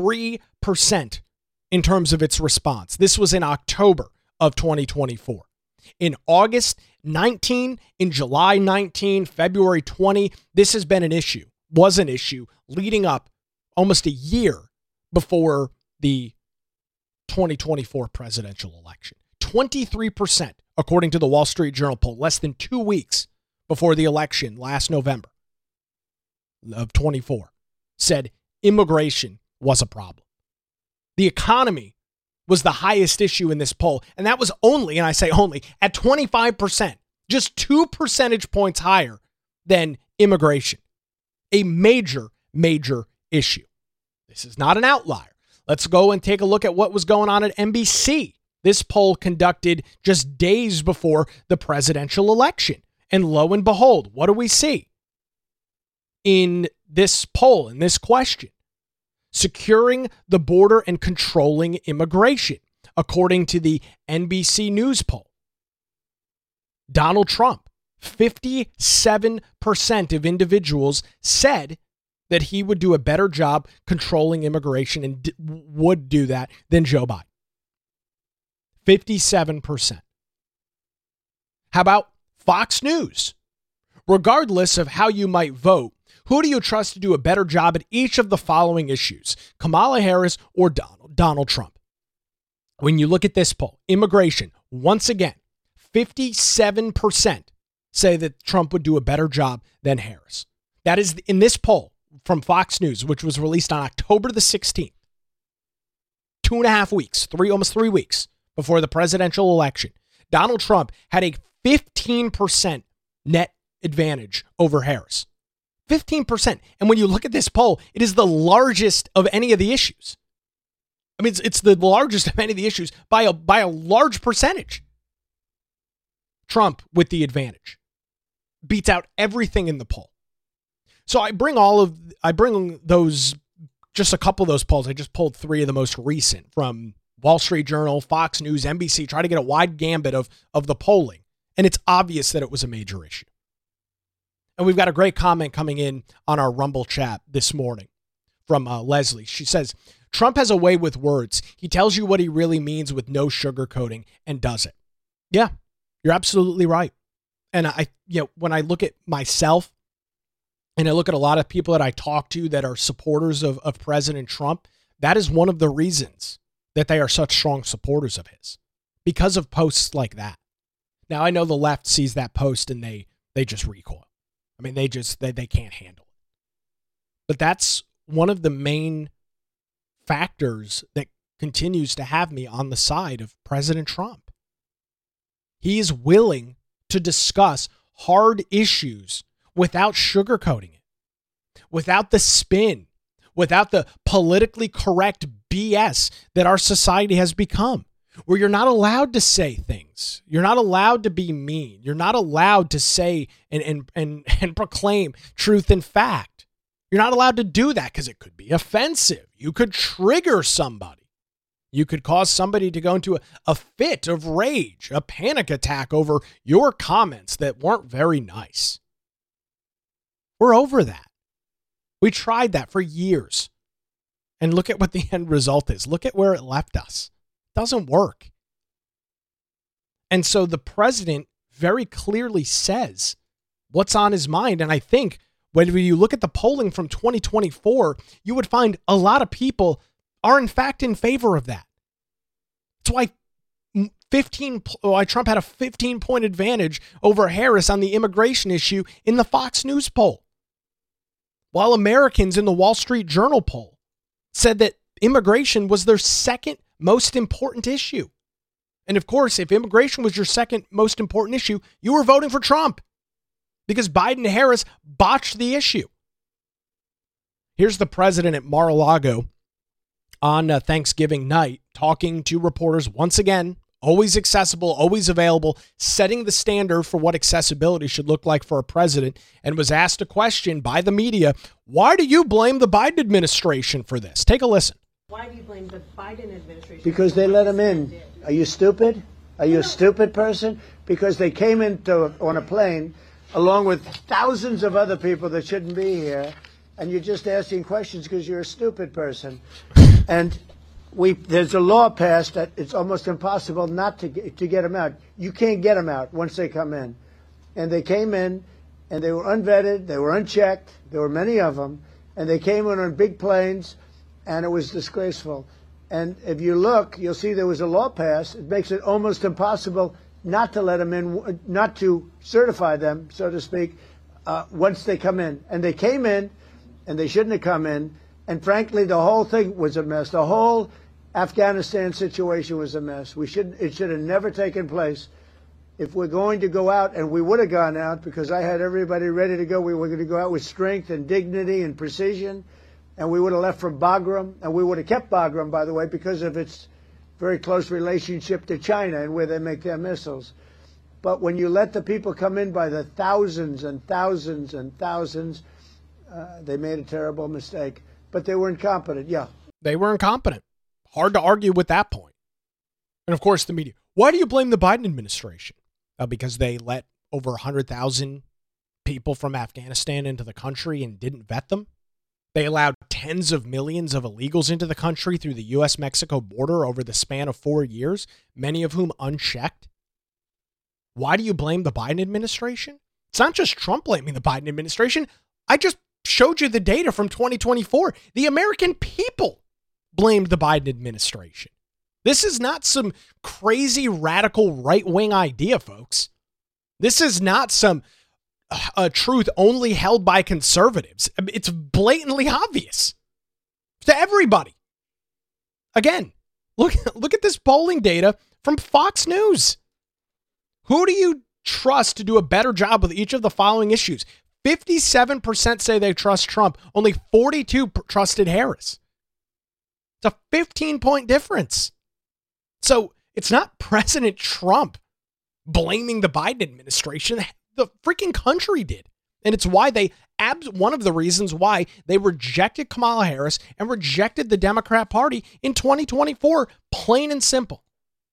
in terms of its response. This was in October of 2024. In August 19, in July 19, February 20, this has been was an issue leading up almost a year before the 2024 presidential election. 23%, according to the Wall Street Journal poll, less than 2 weeks before the election last November of 24, said immigration was a problem. The economy was the highest issue in this poll, and that was only, and I say only, at 25%, just 2 percentage points higher than immigration. A major, major issue. This is not an outlier. Let's go and take a look at what was going on at NBC. This poll conducted just days before the presidential election. And lo and behold, what do we see? In this poll, in this question, securing the border and controlling immigration, according to the NBC News poll. Donald Trump, 57% of individuals said that he would do a better job controlling immigration and would do that than Joe Biden. 57%. How about Fox News? Regardless of how you might vote, who do you trust to do a better job at each of the following issues? Kamala Harris or Donald Trump? When you look at this poll, immigration, once again, 57% say that Trump would do a better job than Harris. That is, in this poll, from Fox News, which was released on October the 16th, 2.5 weeks, almost 3 weeks before the presidential election, Donald Trump had a 15% net advantage over Harris. 15%. And when you look at this poll, it is the largest of any of the issues. I mean, it's the largest of any of the issues by a large percentage. Trump with the advantage beats out everything in the poll. So I bring those, just a couple of those polls. I just pulled 3 of the most recent from Wall Street Journal, Fox News, NBC, try to get a wide gambit of the polling. And it's obvious that it was a major issue. And we've got a great comment coming in on our Rumble chat this morning from Leslie. She says, Trump has a way with words. He tells you what he really means with no sugarcoating and does it. Yeah, you're absolutely right. And when I look at myself and I look at a lot of people that I talk to that are supporters of President Trump, that is one of the reasons that they are such strong supporters of his, because of posts like that. Now, I know the left sees that post and they just recoil. I mean, they can't handle it. But that's one of the main factors that continues to have me on the side of President Trump. He is willing to discuss hard issues without sugarcoating it, without the spin, without the politically correct BS that our society has become, where you're not allowed to say things. You're not allowed to be mean. You're not allowed to say and proclaim truth and fact. You're not allowed to do that because it could be offensive. You could trigger somebody. You could cause somebody to go into a fit of rage, a panic attack over your comments that weren't very nice. We're over that. We tried that for years. And look at what the end result is. Look at where it left us. It doesn't work. And so the president very clearly says what's on his mind. And I think when you look at the polling from 2024, you would find a lot of people are in fact in favor of that. That's why Trump had a 15-point advantage over Harris on the immigration issue in the Fox News poll. While Americans in the Wall Street Journal poll said that immigration was their second most important issue. And of course, if immigration was your second most important issue, you were voting for Trump because Biden and Harris botched the issue. Here's the president at Mar-a-Lago on Thanksgiving night talking to reporters once again, always accessible, always available, setting the standard for what accessibility should look like for a president, and was asked a question by the media, why do you blame the Biden administration for this? Take a listen. Why do you blame the Biden administration? Because they let him in. Are you stupid? Are you a stupid person? Because they came on a plane along with thousands of other people that shouldn't be here, and you're just asking questions because you're a stupid person. And there's a law passed that it's almost impossible not to get them out. You can't get them out once they come in. And they came in, and they were unvetted, they were unchecked, there were many of them, and they came in on big planes, and it was disgraceful. And if you look, you'll see there was a law passed. It makes it almost impossible not to let them in, not to certify them, so to speak, once they come in. And they came in, and they shouldn't have come in. And frankly, the whole thing was a mess. The whole Afghanistan situation was a mess. It should have never taken place. If we're going to go out, and we would have gone out because I had everybody ready to go. We were going to go out with strength and dignity and precision, and we would have left from Bagram, and we would have kept Bagram, by the way, because of its very close relationship to China and where they make their missiles. But when you let the people come in by the thousands and thousands and thousands, they made a terrible mistake. But they were incompetent, yeah. They were incompetent. Hard to argue with that point. And of course, the media. Why do you blame the Biden administration? Because they let over 100,000 people from Afghanistan into the country and didn't vet them. They allowed tens of millions of illegals into the country through the U.S.-Mexico border over the span of 4 years, many of whom unchecked. Why do you blame the Biden administration? It's not just Trump blaming the Biden administration. I just showed you the data from 2024. The American people blamed the Biden administration. This is not some crazy radical right-wing idea, folks. This is not some a truth only held by conservatives. It's blatantly obvious to everybody. Again, look at this polling data from Fox News. Who do you trust to do a better job with each of the following issues? 57% say they trust Trump. Only 42 trusted Harris. It's a 15-point difference. So it's not President Trump blaming the Biden administration. The freaking country did. And it's why one of the reasons why they rejected Kamala Harris and rejected the Democrat Party in 2024, plain and simple.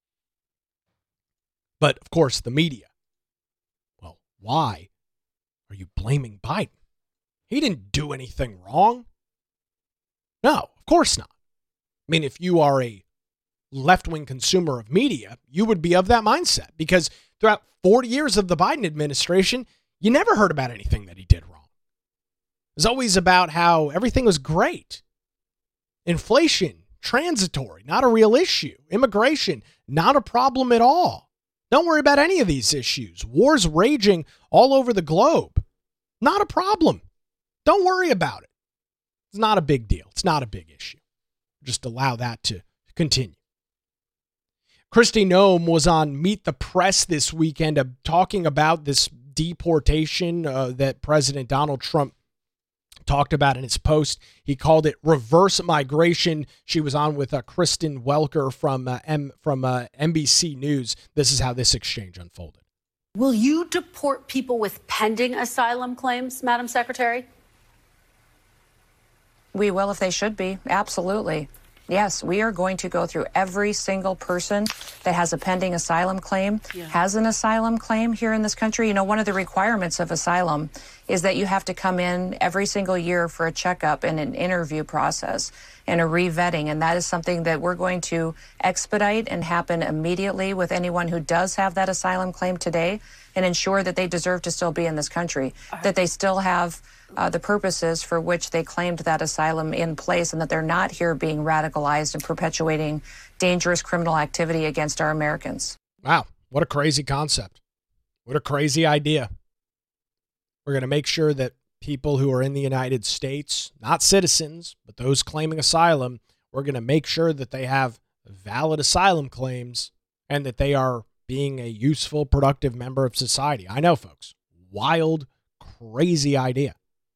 But of course, the media. Well, why are you blaming Biden? He didn't do anything wrong. No, of course not. I mean, if you are a left-wing consumer of media, you would be of that mindset because throughout 40 years of the Biden administration, you never heard about anything that he did wrong. It was always about how everything was great. Inflation, transitory, not a real issue. Immigration, not a problem at all. Don't worry about any of these issues. Wars raging all over the globe. Not a problem. Don't worry about it. It's not a big deal. It's not a big issue. Just allow that to continue. Kristi Noem was on Meet the Press this weekend talking about this deportation that President Donald Trump talked about in his post. He called it reverse migration. She was on with Kristen Welker from NBC News. This is how this exchange unfolded. Will you deport people with pending asylum claims, Madam Secretary? We will if they should be. Absolutely. Yes, we are going to go through every single person that has a pending asylum claim, has an asylum claim here in this country. You know, one of the requirements of asylum is that you have to come in every single year for a checkup and an interview process and a revetting. And that is something that we're going to expedite and happen immediately with anyone who does have that asylum claim today and ensure that they deserve to still be in this country, that they still have the purposes for which they claimed that asylum in place and that they're not here being radicalized and perpetuating dangerous criminal activity against our Americans. Wow, what a crazy concept. What a crazy idea. We're going to make sure that people who are in the United States, not citizens, but those claiming asylum, we're going to make sure that they have valid asylum claims and that they are being a useful, productive member of society. I know, folks. Wild, crazy idea.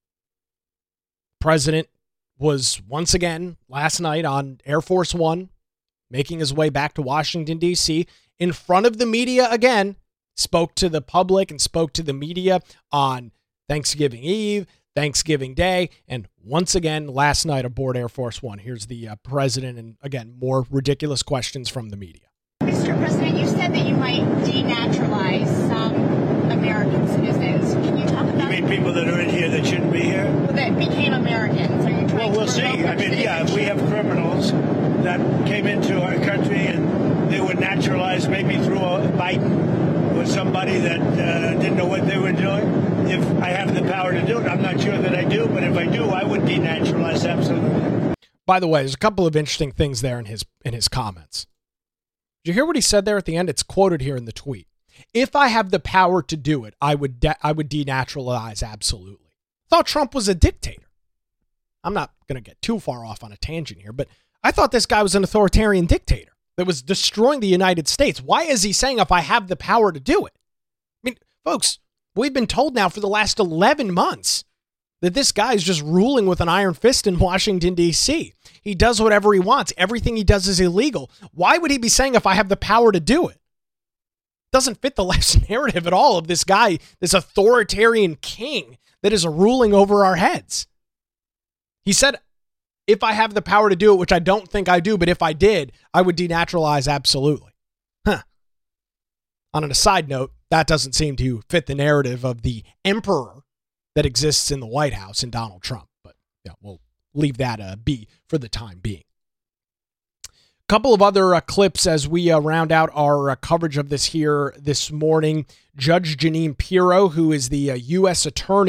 President was once again last night on Air Force One, making his way back to Washington, D.C., in front of the media again, spoke to the public and spoke to the media on Thanksgiving Eve, Thanksgiving Day, and once again last night aboard Air Force One. Here's the president, and again, more ridiculous questions from the media. Mr. President, you said that you might denaturalize some American citizens. Can you talk about... You mean people that are in here that shouldn't be here? That became Americans. Are you trying Well, we'll see. I mean, yeah, if we have criminals that came into our country and they were naturalized maybe through a Biden or somebody that didn't know what they were doing, if I have the power to do it, I'm not sure that I do, but if I do, I would denaturalize absolutely. By the way, there's a couple of interesting things there in his comments. Did you hear what he said there at the end? It's quoted here in the tweet. If I have the power to do it, I would denaturalize absolutely. Thought Trump was a dictator. I'm not going to get too far off on a tangent here, but I thought this guy was an authoritarian dictator that was destroying the United States. Why is he saying if I have the power to do it? I mean, folks, we've been told now for the last 11 months that this guy is just ruling with an iron fist in Washington, D.C. He does whatever he wants. Everything he does is illegal. Why would he be saying if I have the power to do it? Doesn't fit the left's narrative at all of this guy, this authoritarian king that is ruling over our heads. He said, if I have the power to do it, which I don't think I do, but if I did, I would denaturalize absolutely. Huh. On a side note, that doesn't seem to fit the narrative of the emperor that exists in the White House in Donald Trump. But yeah, we'll leave that be for the time being. Couple of other clips as we round out our coverage of this here this morning. Judge Jeanine Pirro, who is the U.S. attorney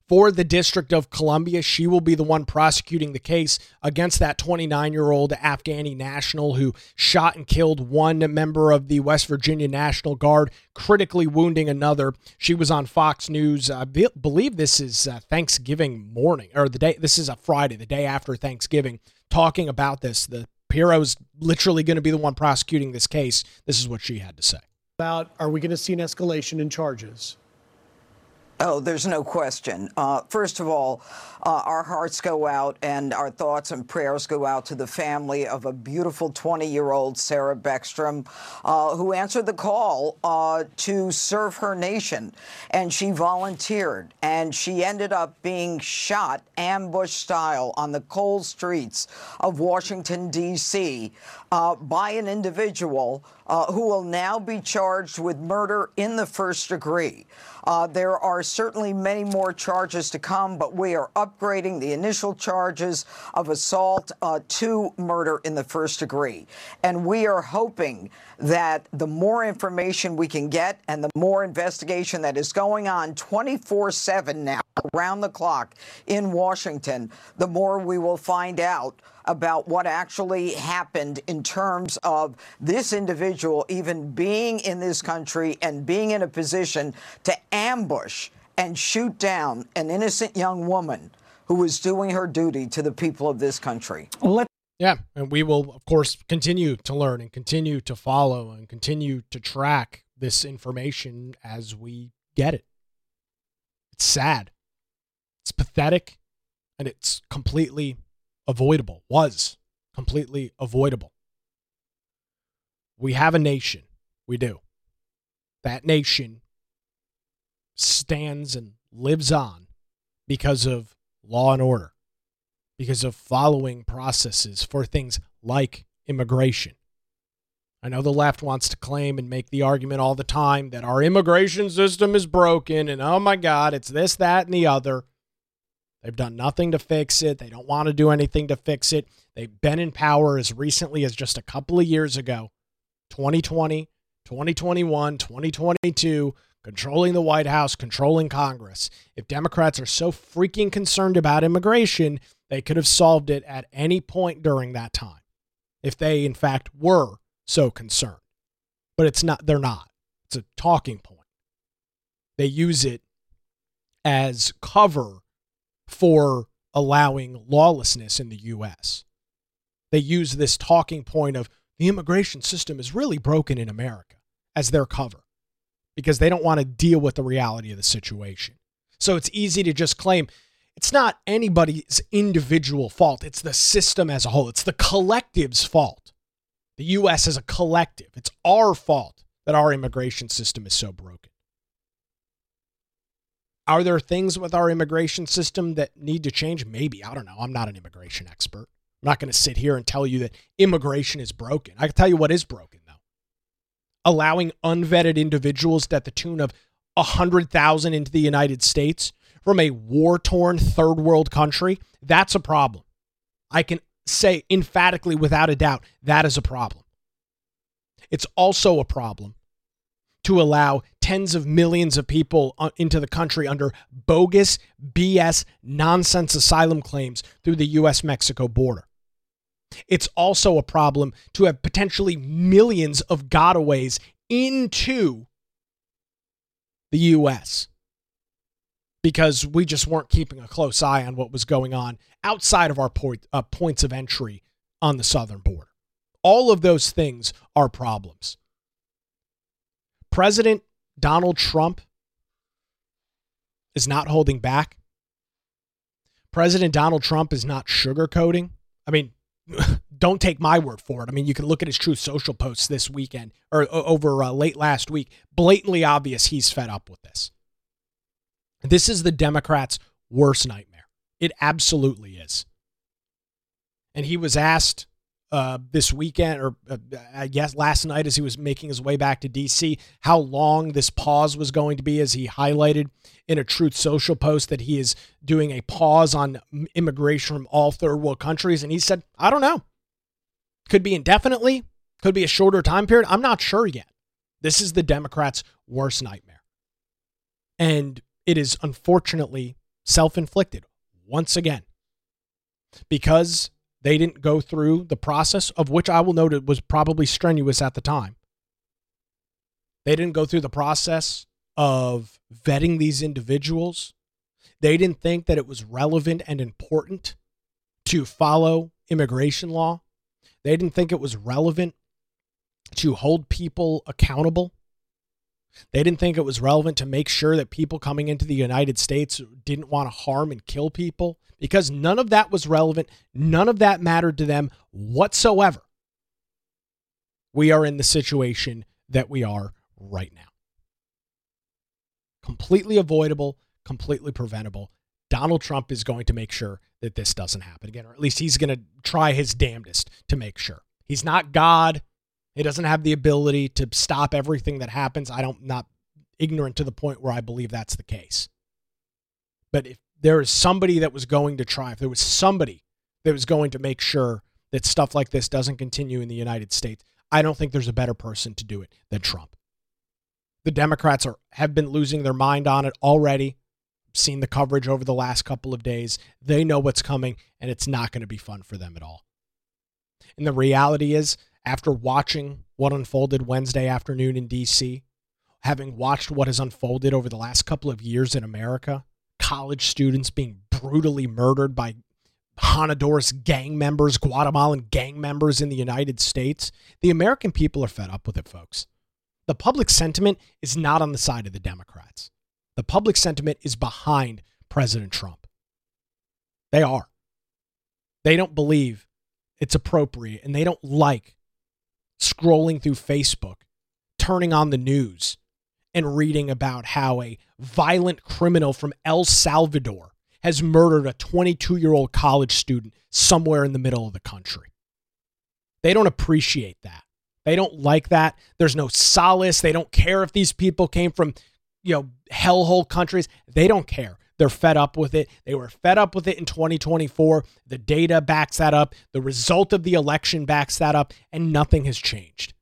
for the District of Columbia. She will be the one prosecuting the case against that 29-year-old Afghani national who shot and killed one member of the West Virginia National Guard, critically wounding another. She was on Fox News. I believe this is Thanksgiving morning, or the day. This is a Friday, the day after Thanksgiving, talking about this. The Piro's literally going to be the one prosecuting this case. This is what she had to say. Are we going to see an escalation in charges? Oh, there's no question. First of all, our hearts go out and our thoughts and prayers go out to the family of a beautiful 20-year-old Sarah Beckstrom, who answered the call to serve her nation. And she volunteered, and she ended up being shot ambush style on the cold streets of Washington, D.C. By an individual who will now be charged with murder in the first degree. There are certainly many more charges to come, but we are upgrading the initial charges of assault to murder in the first degree. And we are hoping that the more information we can get and the more investigation that is going on 24/7 now, around the clock in Washington, the more we will find out about what actually happened in terms of this individual even being in this country and being in a position to ambush and shoot down an innocent young woman who was doing her duty to the people of this country. Yeah, and we will, of course, continue to learn and continue to follow and continue to track this information as we get it. It's sad. It's pathetic, and it's completely avoidable. Was completely avoidable. We have a nation. We do. That nation stands and lives on because of law and order, because of following processes for things like immigration. I know the left wants to claim and make the argument all the time that our immigration system is broken and, oh my God, it's this, that, and the other. They've done nothing to fix it. They don't want to do anything to fix it. They've been in power as recently as just a couple of years ago, 2020, 2021, 2022, controlling the White House, controlling Congress. If Democrats are so freaking concerned about immigration, they could have solved it at any point during that time, if they, in fact, were so concerned. But it's not. They're not. It's a talking point. They use it as cover for allowing lawlessness in the U.S. They use this talking point of the immigration system is really broken in America as their cover because they don't want to deal with the reality of the situation. So it's easy to just claim it's not anybody's individual fault. It's the system as a whole. It's the collective's fault. The U.S. as a collective. It's our fault that our immigration system is so broken. Are there things with our immigration system that need to change? Maybe. I don't know. I'm not an immigration expert. I'm not going to sit here and tell you that immigration is broken. I can tell you what is broken, though. Allowing unvetted individuals at the tune of 100,000 into the United States from a war-torn third world country, that's a problem. I can say emphatically, without a doubt, that is a problem. It's also a problem to allow tens of millions of people into the country under bogus, BS, nonsense asylum claims through the U.S.-Mexico border. It's also a problem to have potentially millions of gotaways into the U.S. because we just weren't keeping a close eye on what was going on outside of our points of entry on the southern border. All of those things are problems. President Donald Trump is not holding back. President Donald Trump is not sugarcoating. I mean, don't take my word for it. I mean, you can look at his Truth Social posts this weekend or over late last week. Blatantly obvious he's fed up with this. This is the Democrats' worst nightmare. It absolutely is. And he was asked this weekend, or I guess last night as he was making his way back to D.C., how long this pause was going to be, as he highlighted in a Truth Social post that he is doing a pause on immigration from all third world countries. And he said, I don't know. Could be indefinitely, could be a shorter time period. I'm not sure yet. This is the Democrats' worst nightmare. And it is unfortunately self-inflicted once again, because they didn't go through the process, of which I will note it was probably strenuous at the time. They didn't go through the process of vetting these individuals. They didn't think that it was relevant and important to follow immigration law. They didn't think it was relevant to hold people accountable. They didn't think it was relevant to make sure that people coming into the United States didn't want to harm and kill people, because none of that was relevant. None of that mattered to them whatsoever. We are in the situation that we are right now. Completely avoidable, completely preventable. Donald Trump is going to make sure that this doesn't happen again, or at least he's going to try his damnedest to make sure. He's not God. He doesn't have the ability to stop everything that happens. Not ignorant to the point where I believe that's the case. But if there is somebody that was going to try, if there was somebody that was going to make sure that stuff like this doesn't continue in the United States, I don't think there's a better person to do it than Trump. The Democrats have been losing their mind on it already. Seen the coverage over the last couple of days. They know what's coming, and it's not going to be fun for them at all. And the reality is, after watching what unfolded Wednesday afternoon in D.C., having watched what has unfolded over the last couple of years in America, college students being brutally murdered by Honduras gang members, Guatemalan gang members in the United States, the American people are fed up with it, folks. The public sentiment is not on the side of the Democrats. The public sentiment is behind President Trump. They are. They don't believe it's appropriate, and they don't like scrolling through Facebook, turning on the news, and reading about how a violent criminal from El Salvador has murdered a 22-year-old college student somewhere in the middle of the country. They don't appreciate that. They don't like that. There's no solace. They don't care if these people came from, hellhole countries. They don't care. They're fed up with it. They were fed up with it in 2024. The data backs that up. The result of the election backs that up, and nothing has changed.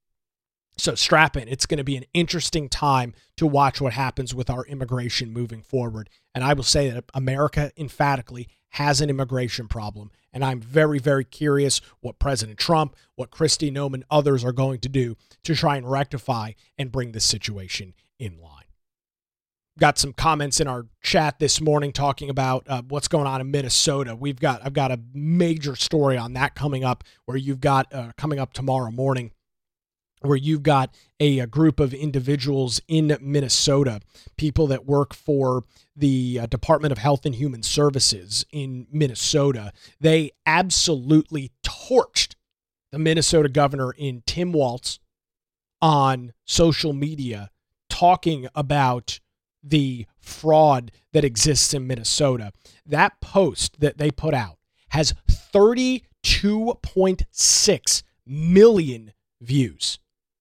So strap in. It's going to be an interesting time to watch what happens with our immigration moving forward. And I will say that America emphatically has an immigration problem. And I'm very, very curious what President Trump, what Kristi Noem, and others are going to do to try and rectify and bring this situation in line. Got some comments in our chat this morning talking about what's going on in Minnesota. I've got a major story on that coming up, where you've got coming up tomorrow morning, where you've got a group of individuals in Minnesota, people that work for the Department of Health and Human Services in Minnesota. They absolutely torched the Minnesota governor in Tim Walz on social media, talking about the fraud that exists in Minnesota. That post that they put out has 32.6 million views.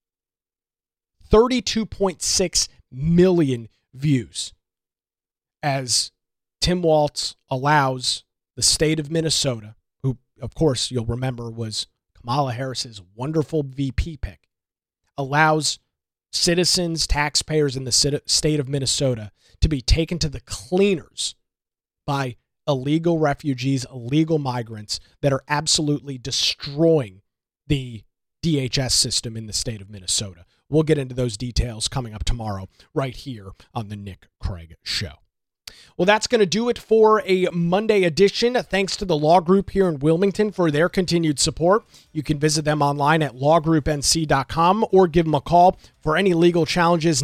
32.6 million views, as Tim Walz allows the state of Minnesota, who, of course, you'll remember was Kamala Harris's wonderful VP pick, allows citizens, taxpayers in the state of Minnesota to be taken to the cleaners by illegal refugees, illegal migrants that are absolutely destroying the DHS system in the state of Minnesota. We'll get into those details coming up tomorrow right here on the Nick Craig Show. Well, that's going to do it for a Monday edition. Thanks to the Law Group here in Wilmington for their continued support. You can visit them online at lawgroupnc.com or give them a call for any legal challenges,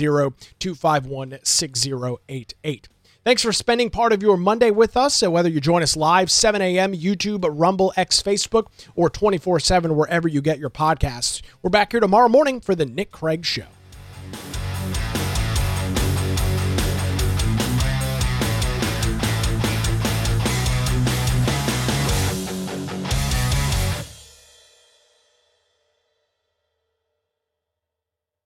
910-251-6088. Thanks for spending part of your Monday with us. Whether you join us live, 7 a.m., YouTube, Rumble, X, Facebook, or 24/7, wherever you get your podcasts. We're back here tomorrow morning for the Nick Craig Show.